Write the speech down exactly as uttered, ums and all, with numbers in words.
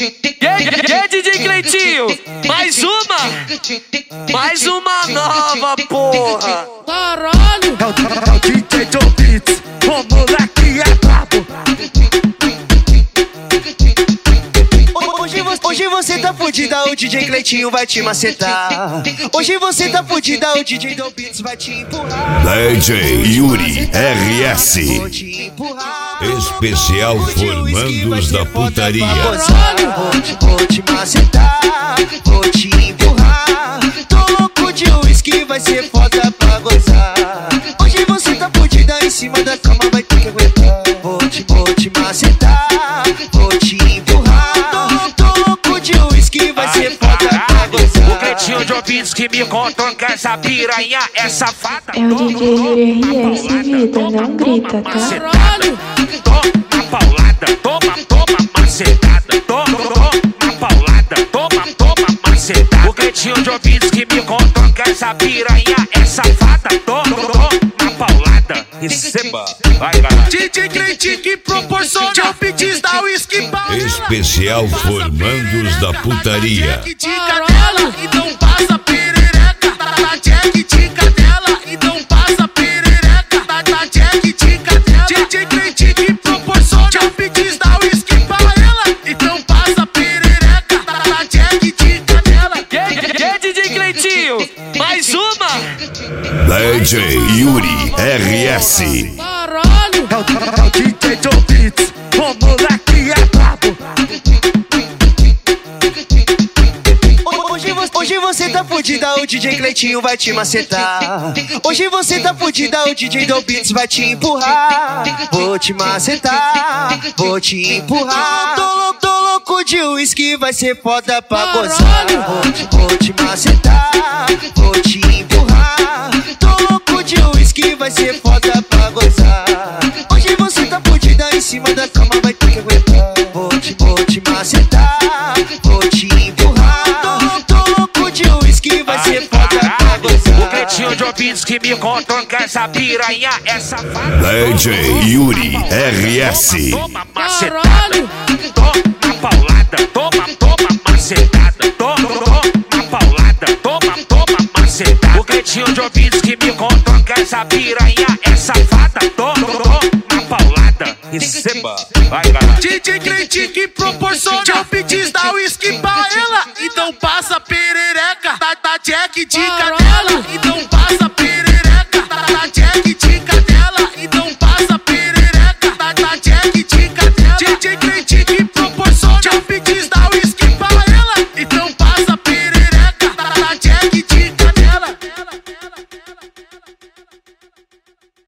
E aí, e aí, D J Cleitinho? Mais uma? Mais uma nova, porra! Caralho! É o D J Joe Beats, o moleque é brabo. Hoje você tá fudida, o D J Cleitinho vai te macetar. Hoje você tá fudida, o D J Joe Beats vai te empurrar. D J Yuri R S, Vou te empurrar. especial formandos da putaria. Vou te, vou te macetar, vou te empurrar. Tô louco de uísque, vai ser foda pra gozar. Hoje você tá fudida, em cima da cama vai ter que aguentar. Vou te, vou te macetar, vou te empurrar. Tô, tô louco de uísque, vai ser foda pra gozar. O Cleitinho Joe Beats que me contam que essa piranha é safada. É o D J Yuri R S, vida, não grita, tá? Caralho! Toma paulada, toma, toma macetada. Toma, toma paulada, toma, toma macetada. O Cleitinho Joe Beats que me contam que essa piranha é safada. Toma, toma paulada, receba. Vai, galera. D J Cleitinho que proporciona Joe Beats da uísque pra ela. Especial formandos da putaria. Jack de cadela, então passa perereca. Tá Jack de cadela, então passa perereca. Tá Jack de cadela. D J Cleitinho que proporciona Joe Beats da uísque pra ela. Então passa perereca. Tá Jack de cadela. E aí, e aí, D J Cleitinho? Mais uma? D J Yuri R S, Caralho! É o D J Joe Beats, o moleque é brabo. Hoje você tá fudida, o D J Cleitinho vai te macetar. Hoje você tá fudida, o D J Joe Beats vai te empurrar. Vou te macetar, vou te empurrar. Tô, lou- tô louco de uísque, vai ser foda pra gozar. Vou te, vou te macetar, vou te empurrar. Tô louco de uísque, vai ser foda pra gozar. Hoje você tá fudida, em cima da cama vai ter que aguentar. Vou te, vou te macetar, vou te empurrar. Tô, tô louco de uísque, vai ser foda pra gozar. O Cleitinho Joe Beats que me contam que essa piranha é safada. D J Yuri R S, Toma macetada. Caralho! Toma paulada, toma, toma macetada. Toma, toma paulada, toma, toma macetada. O Cleitinho Joe Beats que me contam que essa piranha é safada. Toma, toma paulada, receba. Vai, galera. D J Cleitinho que proporciona Joe Beats da uísque pra ela. Então passa perereca. Tá, tá Jack de cadela, então passa perereca. Tá, tá Jack de cadela, então passa perereca. Tá, tá Jack de cadela. D J Cleitinho que proporciona Joe Beats da uísque.